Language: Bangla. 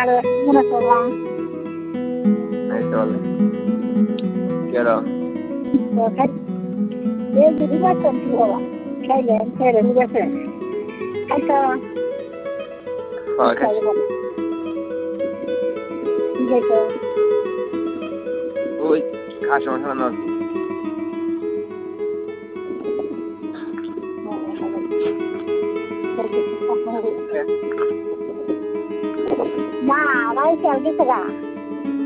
আর মনে করলাম এই চলে কেডা এই যদি বাচ্চান কি বাবা খাইলেন খেয়ে গেছে খাইতো খাইছি কি খাইতো ওই খাসি মাংস রান্না না ভাই চল গেছে গা